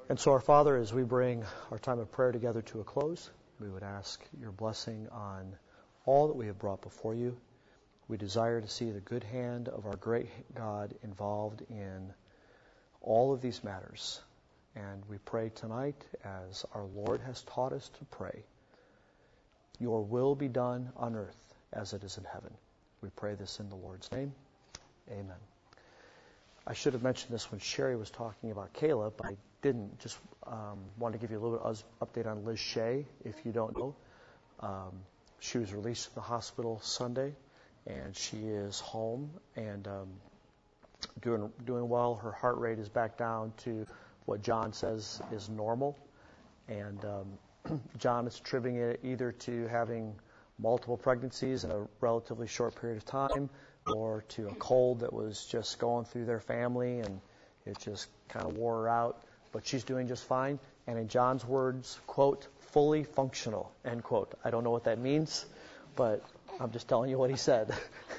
And so, our Father, as we bring our time of prayer together to a close, we would ask your blessing on all that we have brought before you. We desire to see the good hand of our great God involved in all of these matters. And we pray tonight, as our Lord has taught us to pray, your will be done on earth as it is in heaven. We pray this in the Lord's name. Amen. I should have mentioned this when Sherry was talking about Caleb, but I didn't. Just wanted to give you a little bit of update on Liz Shea, if you don't know. She was released from the hospital Sunday, and she is home and doing well. Her heart rate is back down to what John says is normal, and John is attributing it either to having multiple pregnancies in a relatively short period of time, or to a cold that was just going through their family and it just kind of wore her out. But she's doing just fine. And in John's words, quote, fully functional, end quote. I don't know what that means, but I'm just telling you what he said.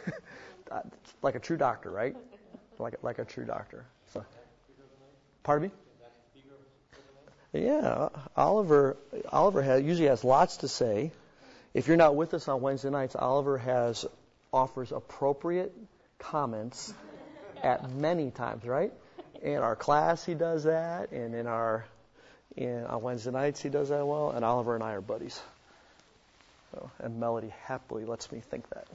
Like a true doctor, right? Like a true doctor. So, pardon me? Yeah, Oliver usually has lots to say. If you're not with us on Wednesday nights, Oliver offers appropriate comments at many times, right? In our class, he does that, and on Wednesday nights, he does that well. And Oliver and I are buddies. So, and Melody happily lets me think that.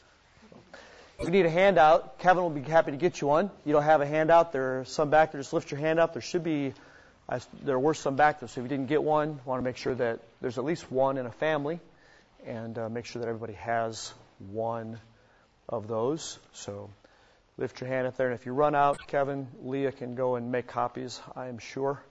If you need a handout, Kevin will be happy to get you one. You don't have a handout, there's some back there. Just lift your hand up. There were some back there, so if you didn't get one, want to make sure that there's at least one in a family, and make sure that everybody has one of those. So lift your hand up there, and if you run out, Kevin, Leah can go and make copies, I am sure,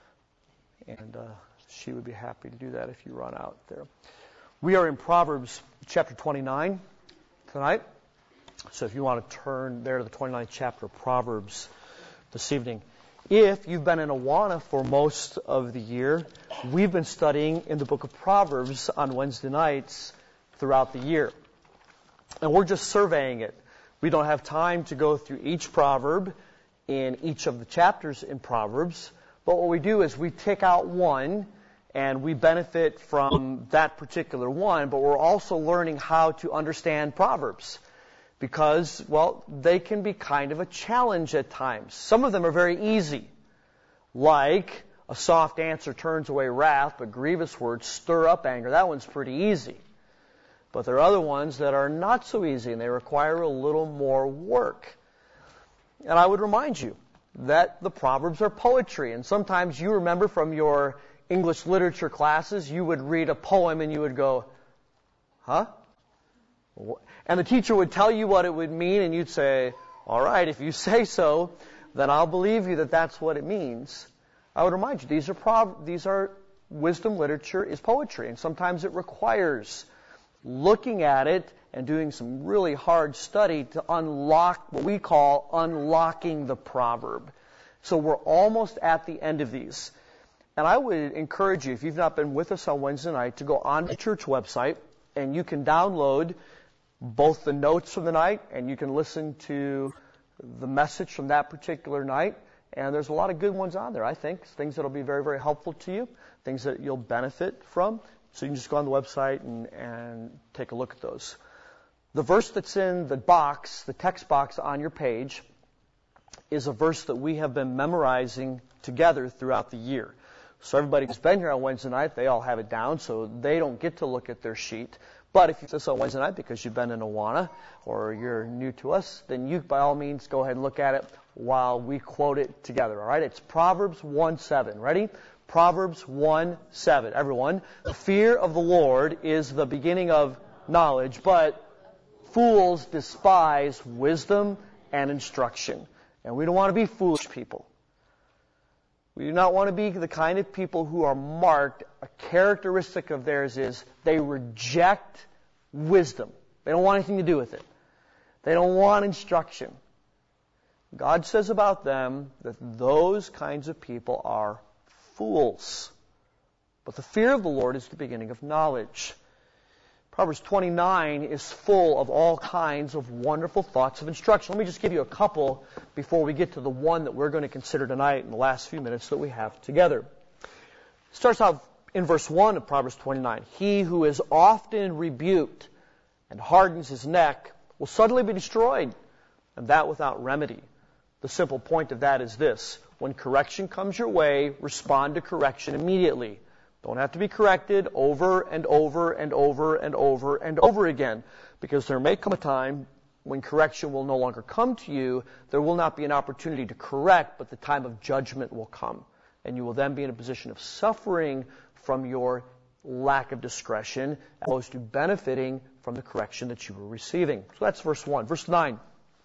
and she would be happy to do that if you run out there. We are in Proverbs chapter 29 tonight, so if you want to turn there to the 29th chapter of Proverbs this evening. If you've been in Awana for most of the year, we've been studying in the book of Proverbs on Wednesday nights throughout the year. And we're just surveying it. We don't have time to go through each proverb in each of the chapters in Proverbs. But what we do is we pick out one, and we benefit from that particular one. But we're also learning how to understand Proverbs. Because, well, they can be kind of a challenge at times. Some of them are very easy. Like, a soft answer turns away wrath, but grievous words stir up anger. That one's pretty easy. But there are other ones that are not so easy, and they require a little more work. And I would remind you that the Proverbs are poetry. And sometimes you remember from your English literature classes, you would read a poem and you would go, huh? And the teacher would tell you what it would mean, and you'd say, all right, if you say so, then I'll believe you that that's what it means. I would remind you, these are wisdom literature is poetry, and sometimes it requires looking at it and doing some really hard study to unlock what we call unlocking the proverb. So we're almost at the end of these. And I would encourage you, if you've not been with us on Wednesday night, to go on the church website, and you can download both the notes from the night, and you can listen to the message from that particular night. And there's a lot of good ones on there, I think. Things that will be very, very helpful to you, things that you'll benefit from. So you can just go on the website and take a look at those. The verse that's in the box, the text box on your page, is a verse that we have been memorizing together throughout the year. So everybody who's been here on Wednesday night, they all have it down, so they don't get to look at their sheet. But if you do this on Wednesday night because you've been in Awana or you're new to us, then you, by all means, go ahead and look at it while we quote it together. All right? It's Proverbs 1:7. Ready? Proverbs 1:7. Everyone, the fear of the Lord is the beginning of knowledge, but fools despise wisdom and instruction. And we don't want to be foolish people. We do not want to be the kind of people who are marked. A characteristic of theirs is they reject wisdom. They don't want anything to do with it. They don't want instruction. God says about them that those kinds of people are fools. But the fear of the Lord is the beginning of knowledge. Proverbs 29 is full of all kinds of wonderful thoughts of instruction. Let me just give you a couple before we get to the one that we're going to consider tonight in the last few minutes that we have together. It starts out in verse 1 of Proverbs 29. He who is often rebuked and hardens his neck will suddenly be destroyed, and that without remedy. The simple point of that is this: when correction comes your way, respond to correction immediately. Don't have to be corrected over and over and over and over and over again, because there may come a time when correction will no longer come to you. There will not be an opportunity to correct, but the time of judgment will come. And you will then be in a position of suffering from your lack of discretion, as opposed to benefiting from the correction that you were receiving. So that's verse 1. Verse 9.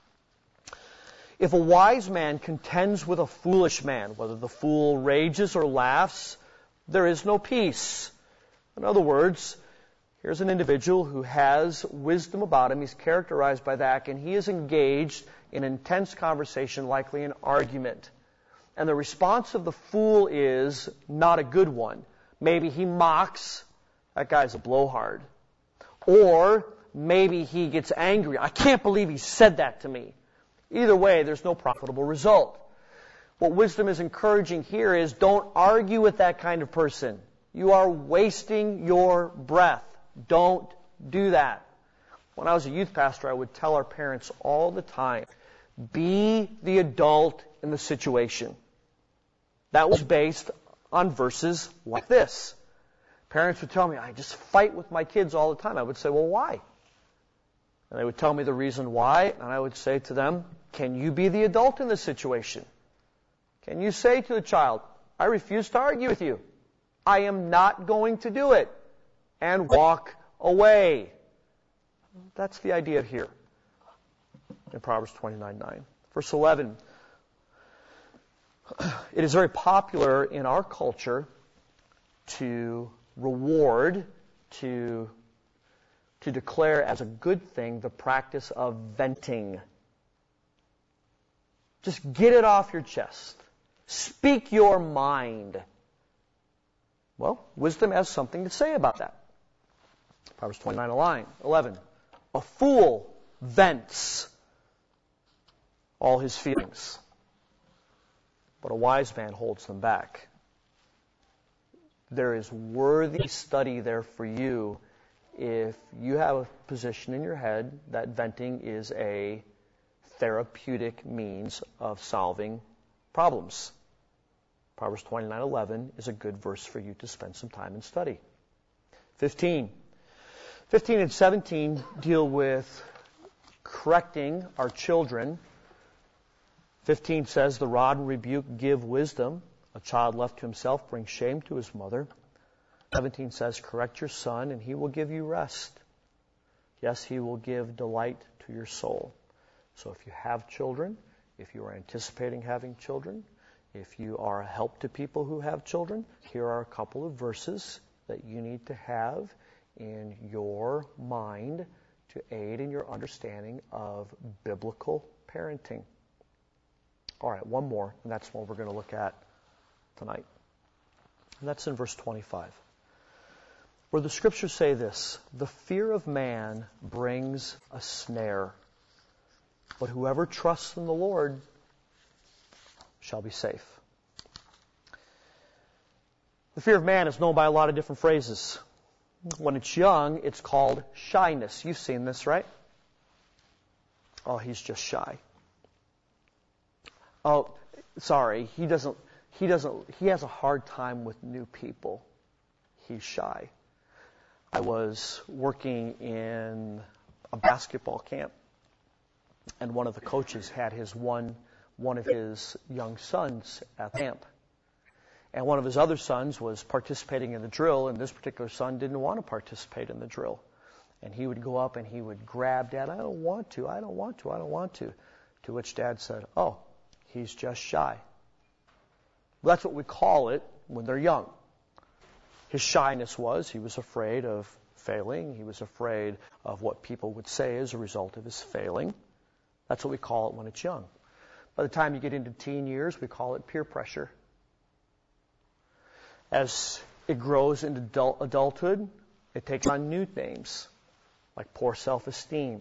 If a wise man contends with a foolish man, whether the fool rages or laughs, there is no peace. In other words, here's an individual who has wisdom about him. He's characterized by that, and he is engaged in intense conversation, likely an argument. And the response of the fool is not a good one. Maybe he mocks, that guy's a blowhard. Or maybe he gets angry. I can't believe he said that to me. Either way, there's no profitable result. What wisdom is encouraging here is don't argue with that kind of person. You are wasting your breath. Don't do that. When I was a youth pastor, I would tell our parents all the time, be the adult in the situation. That was based on verses like this. Parents would tell me, I just fight with my kids all the time. I would say, well, why? And they would tell me the reason why, and I would say to them, can you be the adult in this situation? Can you say to the child, I refuse to argue with you. I am not going to do it. And walk away. That's the idea here in Proverbs 29:9. Verse 11. It is very popular in our culture to reward, to declare as a good thing the practice of venting. Just get it off your chest. Speak your mind. Well, wisdom has something to say about that. Proverbs 29:11. A fool vents all his feelings, but a wise man holds them back. There is worthy study there for you if you have a position in your head that venting is a therapeutic means of solving problems. Proverbs 29:11 is a good verse for you to spend some time and study. 15 and 17 deal with correcting our children. 15 says, the rod and rebuke give wisdom. A child left to himself brings shame to his mother. 17 says, correct your son and he will give you rest. Yes, he will give delight to your soul. So if you have children, if you are anticipating having children, if you are a help to people who have children, here are a couple of verses that you need to have in your mind to aid in your understanding of biblical parenting. All right, one more, and that's what we're going to look at tonight. And that's in verse 25, where the scriptures say this: the fear of man brings a snare, but whoever trusts in the Lord shall be safe. The fear of man is known by a lot of different phrases. When it's young, it's called shyness. You've seen this, right? Oh, he's just shy. Oh, sorry, he has a hard time with new people. He's shy. I was working in a basketball camp, and one of the coaches had one of his young sons at camp. And one of his other sons was participating in the drill, and this particular son didn't want to participate in the drill. And he would go up and he would grab Dad, I don't want to. To which Dad said, oh, he's just shy. Well, that's what we call it when they're young. His shyness was he was afraid of failing. He was afraid of what people would say as a result of his failing. That's what we call it when it's young. By the time you get into teen years, we call it peer pressure. As it grows into adulthood, it takes on new names. like poor self-esteem.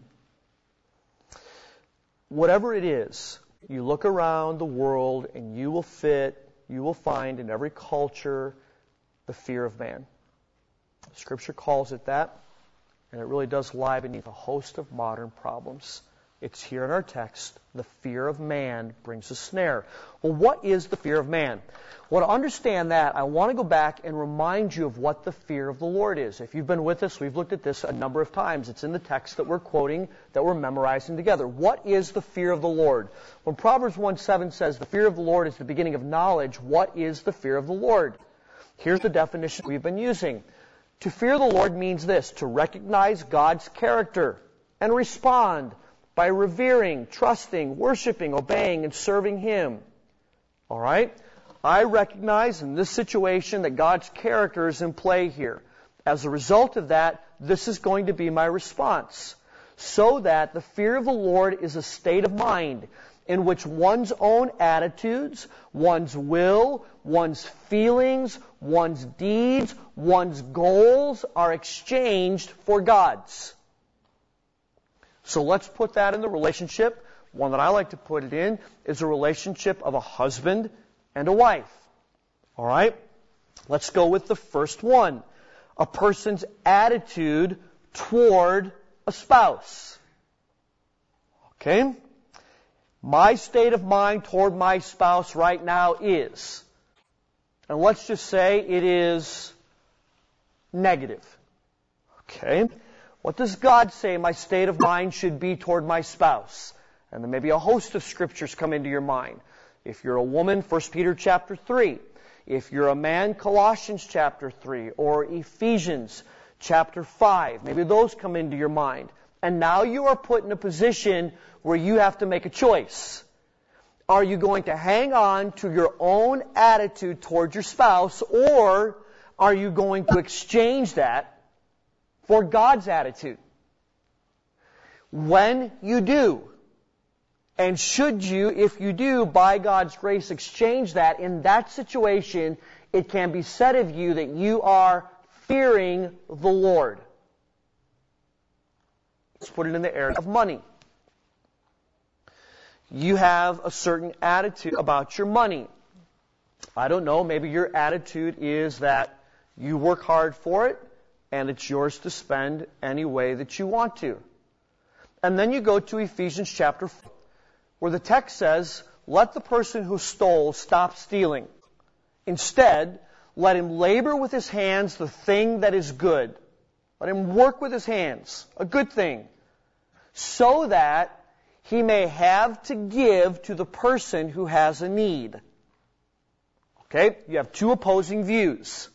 Whatever it is, you look around the world and you will find in every culture the fear of man. Scripture calls it that, and it really does lie beneath a host of modern problems. It's here in our text. The fear of man brings a snare. Well, what is the fear of man? Well, to understand that, I want to go back and remind you of what the fear of the Lord is. If you've been with us, we've looked at this a number of times. It's in the text that we're quoting, that we're memorizing together. What is the fear of the Lord? When Proverbs 1:7 says the fear of the Lord is the beginning of knowledge, what is the fear of the Lord? Here's the definition we've been using. To fear the Lord means this: to recognize God's character and respond by revering, trusting, worshiping, obeying, and serving Him. All right? I recognize in this situation that God's character is in play here. As a result of that, this is going to be my response. So that the fear of the Lord is a state of mind in which one's own attitudes, one's will, one's feelings, one's deeds, one's goals are exchanged for God's. So let's put that in the relationship. One that I like to put it in is a relationship of a husband and a wife. All right? Let's go with the first one. A person's attitude toward a spouse. Okay? My state of mind toward my spouse right now is, and let's just say it is negative. Okay? What does God say my state of mind should be toward my spouse? And then maybe a host of scriptures come into your mind. If you're a woman, 1 Peter chapter 3. If you're a man, Colossians chapter 3. Or Ephesians chapter 5. Maybe those come into your mind. And now you are put in a position where you have to make a choice. Are you going to hang on to your own attitude toward your spouse, or are you going to exchange that for God's attitude? When you do, and should you, if you do, by God's grace, exchange that, in that situation, it can be said of you that you are fearing the Lord. Let's put it in the area of money. You have a certain attitude about your money. I don't know, maybe your attitude is that you work hard for it, and it's yours to spend any way that you want to. And then you go to Ephesians chapter 4, where the text says, let the person who stole stop stealing. Instead, let him labor with his hands the thing that is good. Let him work with his hands, a good thing, so that he may have to give to the person who has a need. Okay? You have two opposing views.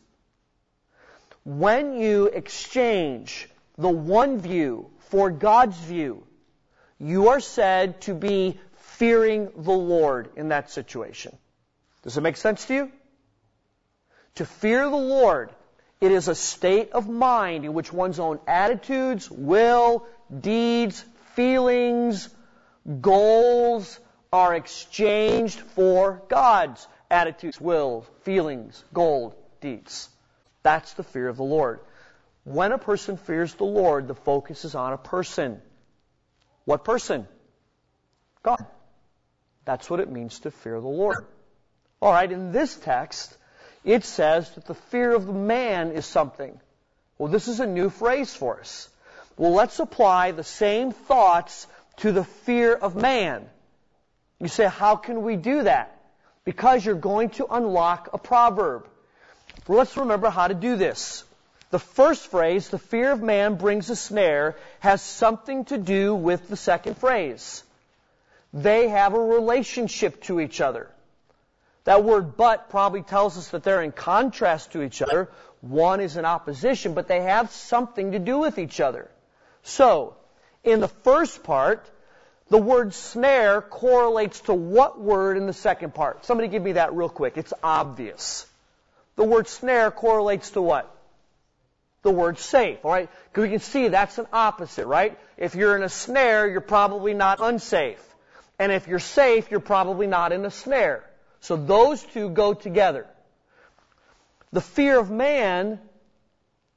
When you exchange the one view for God's view, you are said to be fearing the Lord in that situation. Does it make sense to you? To fear the Lord, it is a state of mind in which one's own attitudes, will, deeds, feelings, goals are exchanged for God's attitudes, will, feelings, goal, deeds. That's the fear of the Lord. When a person fears the Lord, the focus is on a person. What person? God. That's what it means to fear the Lord. All right, in this text, it says that the fear of the man is something. Well, this is a new phrase for us. Well, let's apply the same thoughts to the fear of man. You say, how can we do that? Because you're going to unlock a proverb. Well, let's remember how to do this. The first phrase, the fear of man brings a snare, has something to do with the second phrase. They have a relationship to each other. That word but probably tells us that they're in contrast to each other. One is in opposition, but they have something to do with each other. So, in the first part, the word snare correlates to what word in the second part? Somebody give me that real quick. It's obvious. The word snare correlates to what? The word safe, all right? Because we can see that's an opposite, right? If you're in a snare, you're probably not unsafe. And if you're safe, you're probably not in a snare. So those two go together. The fear of man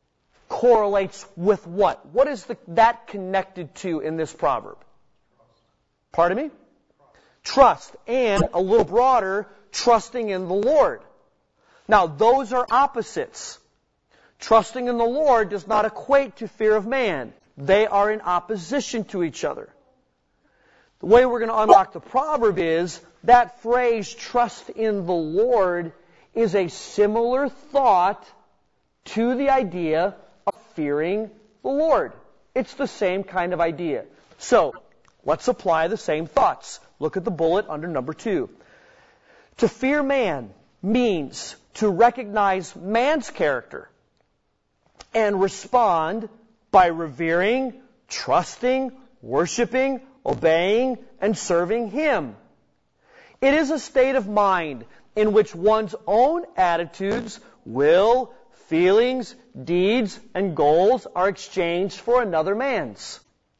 correlates with what? What is that connected to in this proverb? Pardon me? Trust. And a little broader, trusting in the Lord. Now, those are opposites. Trusting in the Lord does not equate to fear of man. They are in opposition to each other. The way we're going to unlock the proverb is that phrase, trust in the Lord, is a similar thought to the idea of fearing the Lord. It's the same kind of idea. So, let's apply the same thoughts. Look at the bullet under number 2. To fear man means to recognize man's character and respond by revering, trusting, worshiping, obeying, and serving Him. It is a state of mind in which one's own attitudes, will, feelings, deeds, and goals are exchanged for another man's.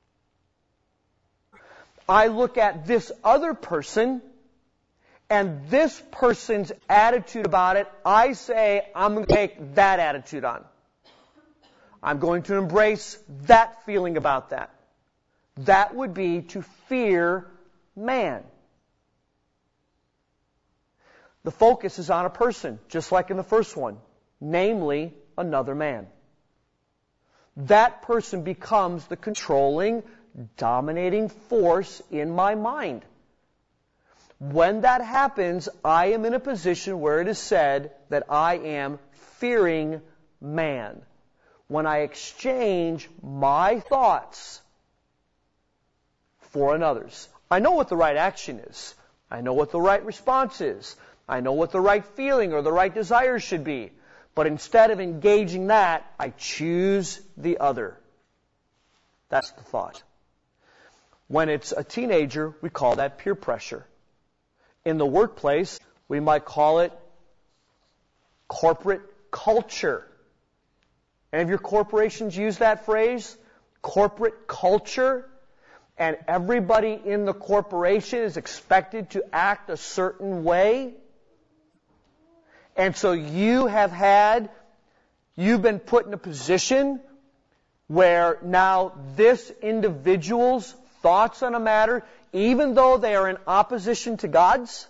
I look at this other person and this person's attitude about it, I say, I'm going to take that attitude on. I'm going to embrace that feeling about that. That would be to fear man. The focus is on a person, just like in the first one, namely another man. That person becomes the controlling, dominating force in my mind. When that happens, I am in a position where it is said that I am fearing man. When I exchange my thoughts for another's. I know what the right action is. I know what the right response is. I know what the right feeling or the right desire should be. But instead of engaging that, I choose the other. That's the thought. When it's a teenager, we call that peer pressure. In the workplace, we might call it corporate culture. Any of your corporations use that phrase? Corporate culture? And everybody in the corporation is expected to act a certain way? And so you've been put in a position where now this individual's thoughts on a matter, even though they are in opposition to God's,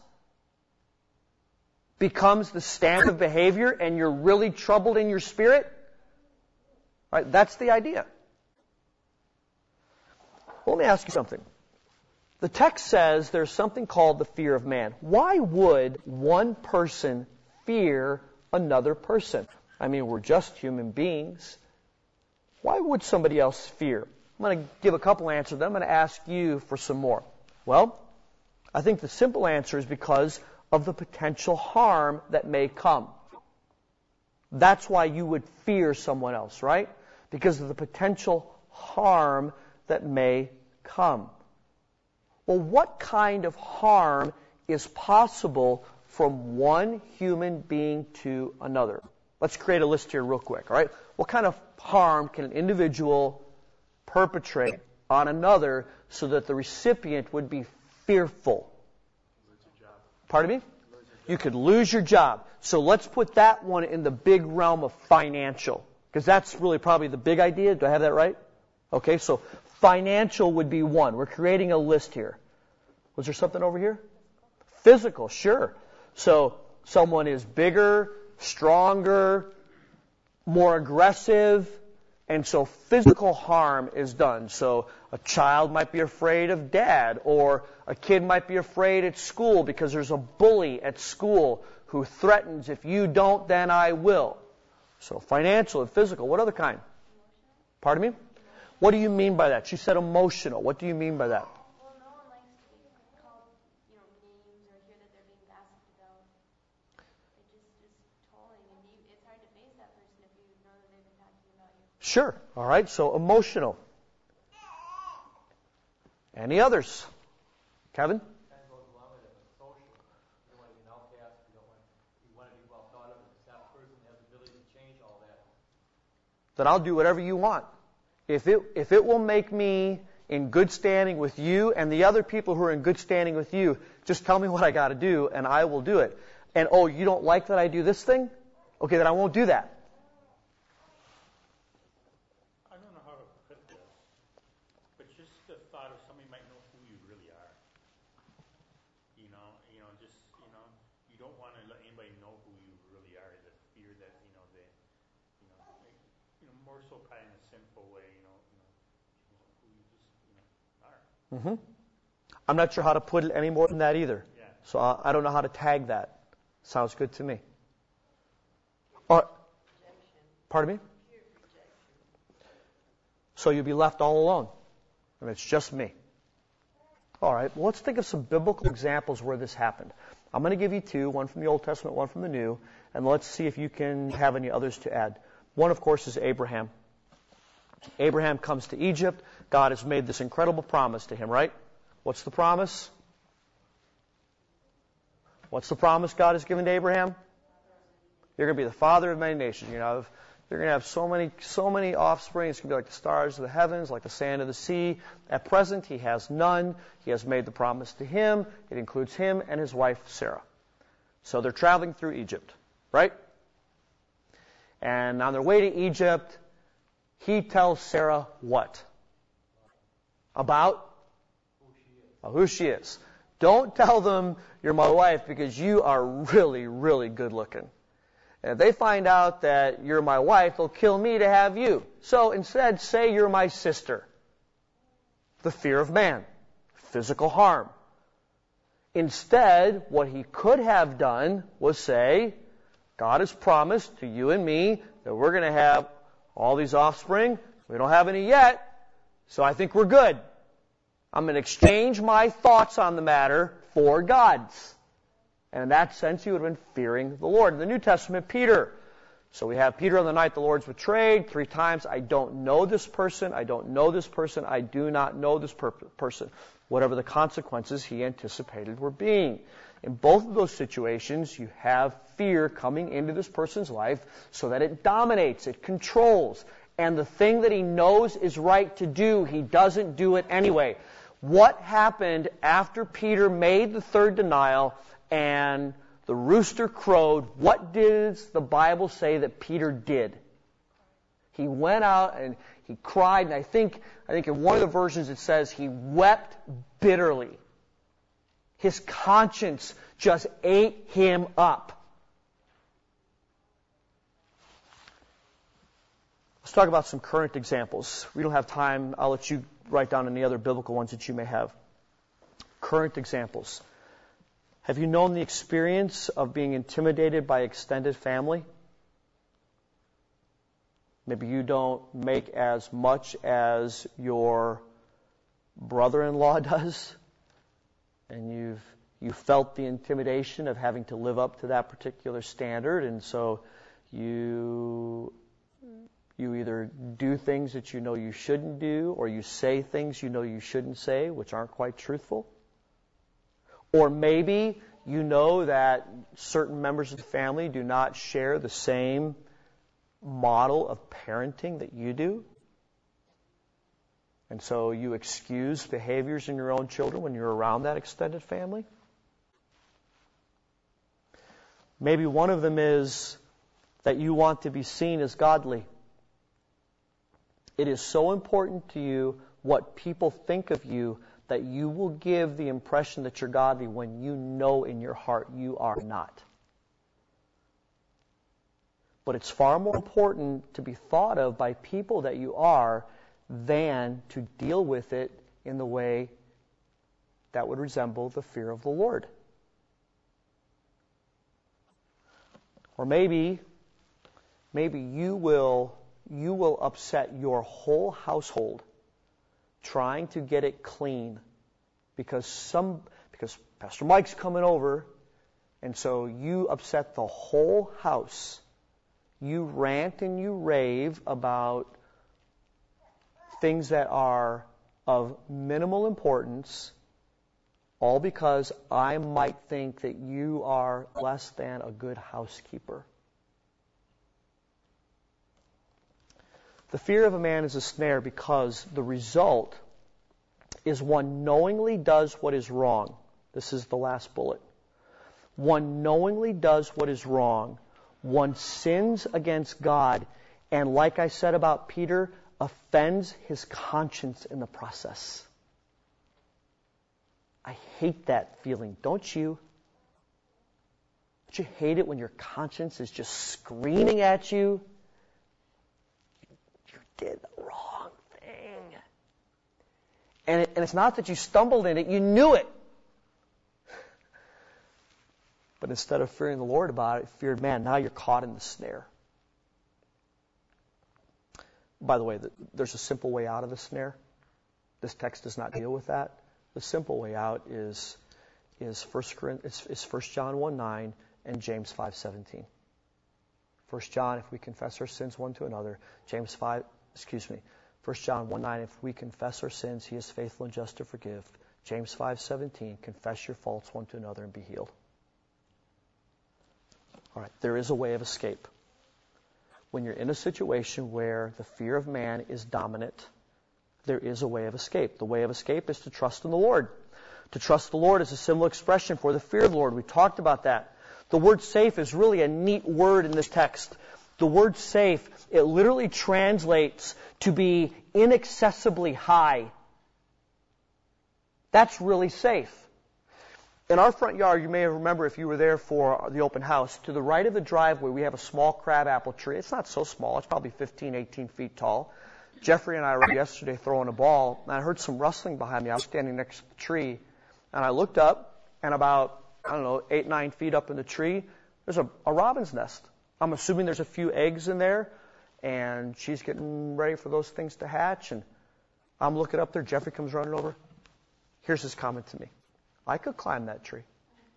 becomes the standard of behavior and you're really troubled in your spirit. Right? That's the idea. Well, let me ask you something. The text says there's something called the fear of man. Why would one person fear another person? I mean, we're just human beings. Why would somebody else fear? I'm going to give a couple answers, then I'm going to ask you for some more. Well, I think the simple answer is because of the potential harm that may come. That's why you would fear someone else, right? Because of the potential harm that may come. Well, what kind of harm is possible from one human being to another? Let's create a list here real quick, all right? What kind of harm can an individual perpetrate on another so that the recipient would be fearful? Pardon me? You could lose your job. So let's put that one in the big realm of financial, because that's really probably the big idea. Do I have that right? Okay, so financial would be one. We're creating a list here. Was there something over here? Physical, sure. So someone is bigger, stronger, more aggressive, and so physical harm is done. So a child might be afraid of dad, or a kid might be afraid at school because there's a bully at school who threatens, if you don't, then I will. So financial and physical. What other kind? Pardon me? What do you mean by that? She said emotional. What do you mean by that? Well, no one likes to be called, names or hear that they're being gossiped about. It just tolling, and it's hard to face that person if you know that they've been talking about you. Sure. All right. So emotional. Any others? Kevin? That goes along with it, but social. You don't want to be an outcast. You want to be well thought of. And that person has the ability to change all that. Then I'll do whatever you want. If it will make me in good standing with you and the other people who are in good standing with you, just tell me what I got to do and I will do it. And you don't like that I do this thing? Okay, then I won't do that. more so probably in a sinful way, who you just, are. Mm-hmm. I'm not sure how to put it any more than that either. Yeah. So I don't know how to tag that. Sounds good to me. Or, pardon me? So you'll be left all alone. And it's just me. All right, well, let's think of some biblical examples where this happened. I'm going to give you two, one from the Old Testament, one from the New, and let's see if you can have any others to add. One, of course, is Abraham. Abraham comes to Egypt. God has made this incredible promise to him, right? What's the promise? What's the promise God has given to Abraham? You're going to be the father of many nations. You're going to have so many offspring. It's going to be like the stars of the heavens, like the sand of the sea. At present, he has none. He has made the promise to him. It includes him and his wife, Sarah. So they're traveling through Egypt, right? And on their way to Egypt, he tells Sarah what? About? Who she is. Don't tell them you're my wife because you are really, really good looking. And if they find out that you're my wife, they'll kill me to have you. So instead, say you're my sister. The fear of man. Physical harm. Instead, what he could have done was say, God has promised to you and me that we're going to have all these offspring. We don't have any yet, so I think we're good. I'm going to exchange my thoughts on the matter for God's. And in that sense, he would have been fearing the Lord. In the New Testament, Peter. So we have Peter on the night the Lord's betrayed. 3 times, I don't know this person. I don't know this person. I do not know this person. Whatever the consequences he anticipated were being. In both of those situations, you have fear coming into this person's life so that it dominates, it controls. And the thing that he knows is right to do, he doesn't do it anyway. What happened after Peter made the third denial and the rooster crowed? What does the Bible say that Peter did? He went out and he cried, and I think in one of the versions it says he wept bitterly. His conscience just ate him up. Let's talk about some current examples. We don't have time. I'll let you write down any other biblical ones that you may have. Current examples. Have you known the experience of being intimidated by extended family? Maybe you don't make as much as your brother-in-law does, and you've felt the intimidation of having to live up to that particular standard, and so you either do things that you know you shouldn't do, or you say things you know you shouldn't say, which aren't quite truthful. Or maybe you know that certain members of the family do not share the same model of parenting that you do. And so you excuse behaviors in your own children when you're around that extended family. Maybe one of them is that you want to be seen as godly. It is so important to you what people think of you that you will give the impression that you're godly when you know in your heart you are not. But it's far more important to be thought of by people that you are than to deal with it in the way that would resemble the fear of the Lord. Or maybe you will upset your whole household trying to get it clean because Pastor Mike's coming over, and so you upset the whole house. You rant and you rave about things that are of minimal importance, all because I might think that you are less than a good housekeeper. The fear of a man is a snare because the result is one knowingly does what is wrong. This is the last bullet. One knowingly does what is wrong. One sins against God, and like I said about Peter, offends his conscience in the process. I hate that feeling, don't you? Don't you hate it when your conscience is just screaming at you? did the wrong thing. And it's not that you stumbled in it, you knew it. But instead of fearing the Lord about it, feared man. Now you're caught in the snare. By the way, there's a simple way out of the snare. This text does not deal with that. The simple way out is 1 John 1:9 and James 5:17. 1 John, if we confess our sins one to another. 1 John 1:9, if we confess our sins, He is faithful and just to forgive. James 5:17, confess your faults one to another and be healed. All right, there is a way of escape. When you're in a situation where the fear of man is dominant, there is a way of escape. The way of escape is to trust in the Lord. To trust the Lord is a similar expression for the fear of the Lord. We talked about that. The word safe is really a neat word in this text. The word safe, it literally translates to be inaccessibly high. That's really safe. In our front yard, you may remember if you were there for the open house, to the right of the driveway we have a small crabapple tree. It's not so small. It's probably 15, 18 feet tall. Jeffrey and I were yesterday throwing a ball, and I heard some rustling behind me. I was standing next to the tree, and I looked up, and about, 8, 9 feet up in the tree, there's a robin's nest. I'm assuming there's a few eggs in there, and she's getting ready for those things to hatch, and I'm looking up there. Jeffrey comes running over. Here's his comment to me. I could climb that tree.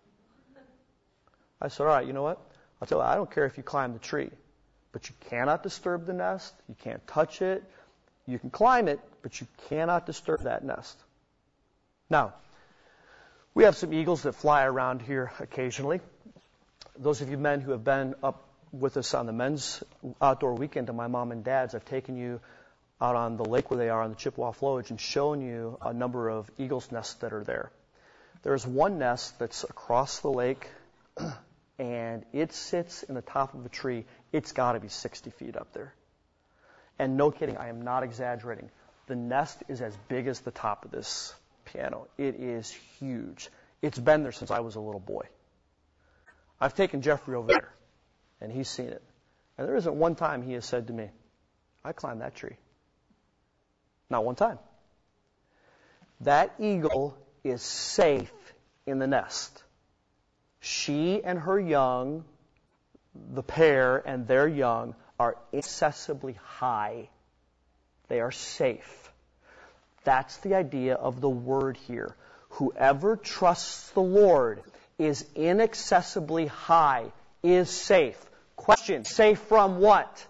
I said, all right, you know what? I'll tell you, I don't care if you climb the tree, but you cannot disturb the nest. You can't touch it. You can climb it, but you cannot disturb that nest. Now, we have some eagles that fly around here occasionally. Those of you men who have been up with us on the men's outdoor weekend to my mom and dad's, I've taken you out on the lake where they are on the Chippewa Flowage and shown you a number of eagles' nests that are there. There's one nest that's across the lake, and it sits in the top of a tree. It's got to be 60 feet up there. And no kidding, I am not exaggerating. The nest is as big as the top of this piano. It is huge. It's been there since I was a little boy. I've taken Jeffrey over there, and he's seen it. And there isn't one time he has said to me, I climbed that tree. Not one time. That eagle is safe in the nest. She and her young, the pair and their young, are inaccessibly high. They are safe. That's the idea of the word here. Whoever trusts the Lord is inaccessibly high, is safe. Question, safe from what?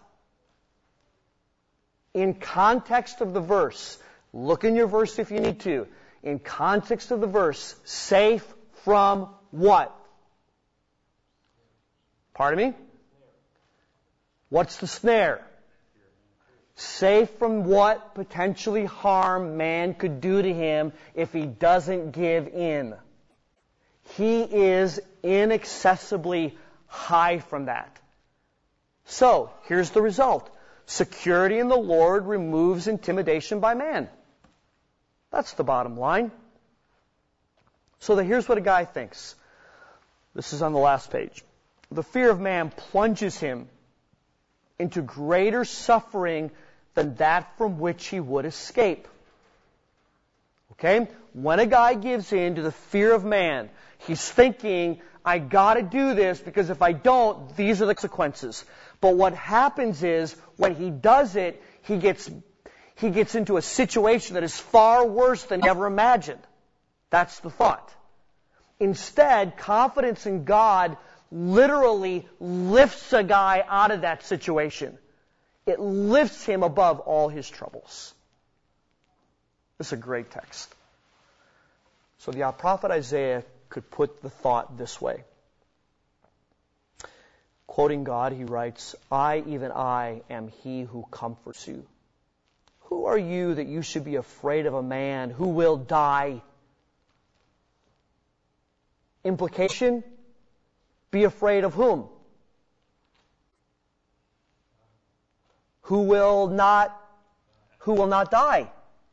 In context of the verse, look in your verse if you need to. In context of the verse, safe from what? Pardon me? What's the snare? Safe from what potentially harm man could do to him if he doesn't give in. He is inaccessibly high from that. So, here's the result. Security in the Lord removes intimidation by man. That's the bottom line. So here's what a guy thinks. This is on the last page. The fear of man plunges him into greater suffering than that from which he would escape. Okay? When a guy gives in to the fear of man, he's thinking, I gotta do this because if I don't, these are the consequences. But what happens is, when he does it, he gets into a situation that is far worse than he ever imagined. That's the thought. Instead, confidence in God literally lifts a guy out of that situation. It lifts him above all his troubles. This is a great text. So the prophet Isaiah could put the thought this way. Quoting God, he writes, I, even I, am he who comforts you. Who are you that you should be afraid of a man who will die? Implication? Be afraid of whom? Who will not die?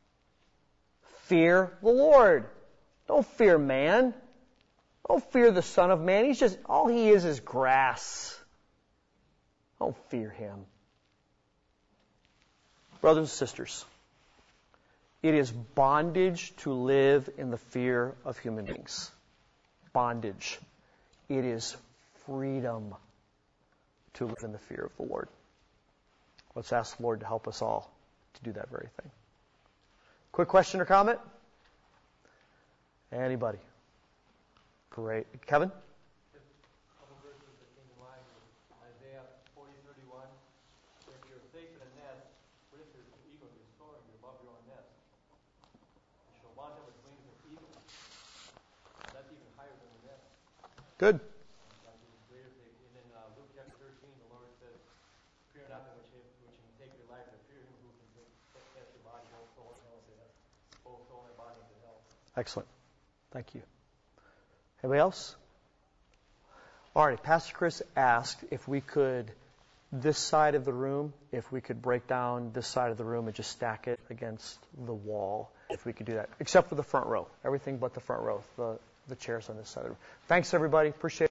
Fear the Lord. Don't fear man. Don't fear the Son of Man. All he is grass. Don't fear him. Brothers and sisters, it is bondage to live in the fear of human beings. Bondage. It is freedom to live in the fear of the Lord. Let's ask the Lord to help us all to do that very thing. Quick question or comment? Anybody? Great. Kevin? Just a couple verses that came to mind. Isaiah 40:31. If you're safe in a nest, what if there's an eagle you're soaring, you're above your own nest? You shall mount up with wings of eagles. That's even higher than the nest. Good. That's even greater thing. And then Luke chapter 13, the Lord says, "Fear nothing which can take your life, but fear him who can cast your body, both soul and hell into hell, both soul and body into hell." Excellent. Thank you. Anybody else? All right. Pastor Chris asked if we could, this side of the room, if we could break down this side of the room and just stack it against the wall, if we could do that, except for the front row. Everything but the front row, the chairs on this side of the room. Thanks, everybody. Appreciate it.